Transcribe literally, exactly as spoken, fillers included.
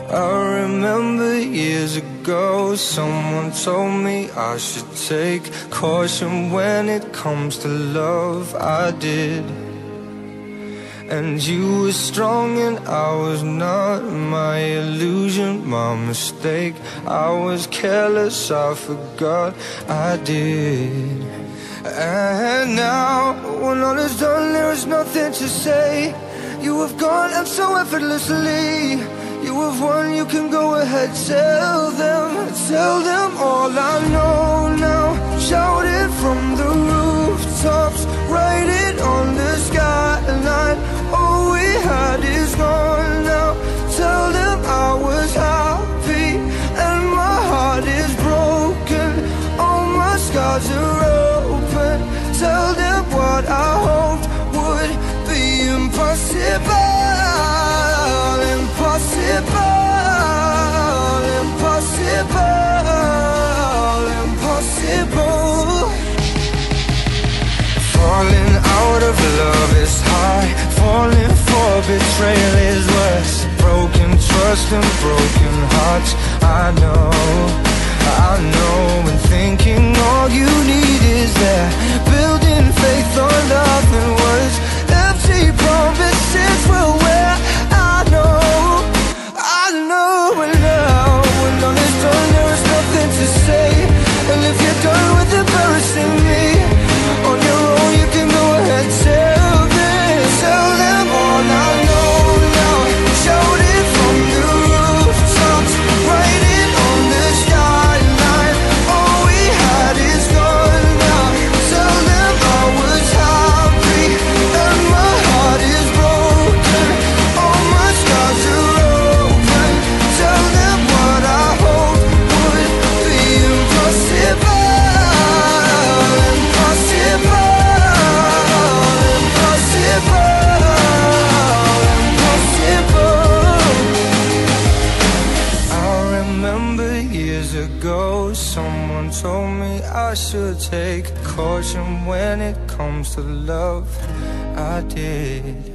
I remember years ago, someone told me I should take caution when it comes to love. I did. And you were strong and I was not. My illusion, my mistake. I was careless, I forgot I did. And now, when all is done, there is nothing to say. You have gone and so effortlessly. You have won, you can go ahead, tell them, tell them all I know now. Shout it from the rooftops, write it on the skyline. All we had is gone now. Tell them I was happy and my heart is broken. All my scars are open. Tell them what I hoped would be impossible. Impossible, impossible, impossible. Falling out of love is high. Falling for betrayal is worse. Broken trust and broken hearts. I know, I know. And thinking all you need is there. Building faith on nothing words. Empty promises will wear. I know, I know. And now, when all is done, there is nothing to say. And if you're done with embarrassing me on your own, you can go ahead, tell them, tell them all I know now. Shout it from the rooftops, write it on the skyline. All we had is gone now. Tell them I was happy and my heart is broken. All my scars are open. Tell them what I hoped would be impossible. Ago, someone told me I should take caution when it comes to love. I did.